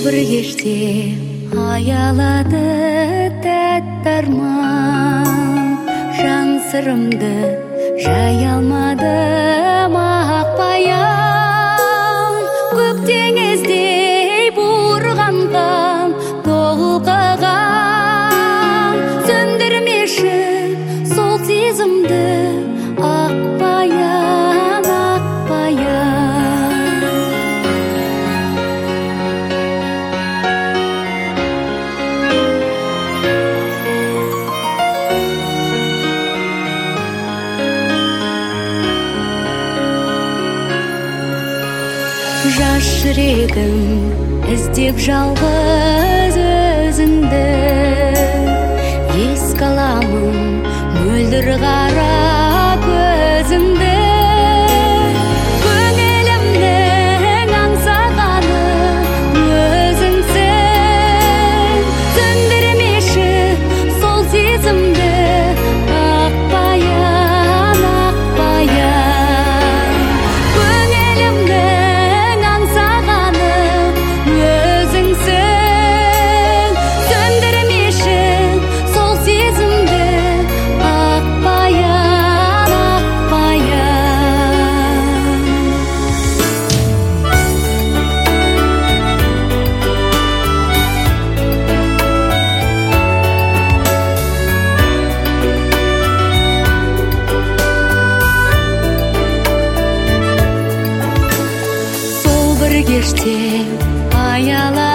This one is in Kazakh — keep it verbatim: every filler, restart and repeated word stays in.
бір кеште аялады тәтті арман, жан сырымды жай алмадым ақбаян. Көк теңіздей бұрғанған толқыған, сөндірмеші сол сезімді ақбаян, ақбаян. Жас жүрегім іздеп жалғыз өзіңді, еске аламын мөлдір қара көзіңді. Көңілімнің аңсағаны өзіңсің, сөндірмеші сол сезімді ақбаян, ақбаян. Көңілімнің аңсағаны өзіңсің, сөндірмеші сол сезімді ақбаян, ақбаян. Сол бір кеште аялады